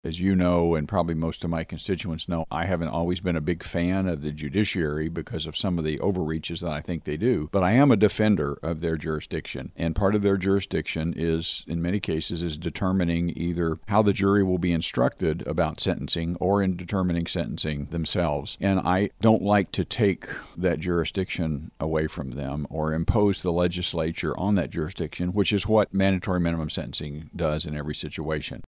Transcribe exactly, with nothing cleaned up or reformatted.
As you know, and probably most of my constituents know, I haven't always been a big fan of the judiciary because of some of the overreaches that I think they do. But I am a defender of their jurisdiction. And part of their jurisdiction is, in many cases, is determining either how the jury will be instructed about sentencing or in determining sentencing themselves. And I don't like to take that jurisdiction away from them or impose the legislature on that jurisdiction, which is what mandatory minimum sentencing does in every situation.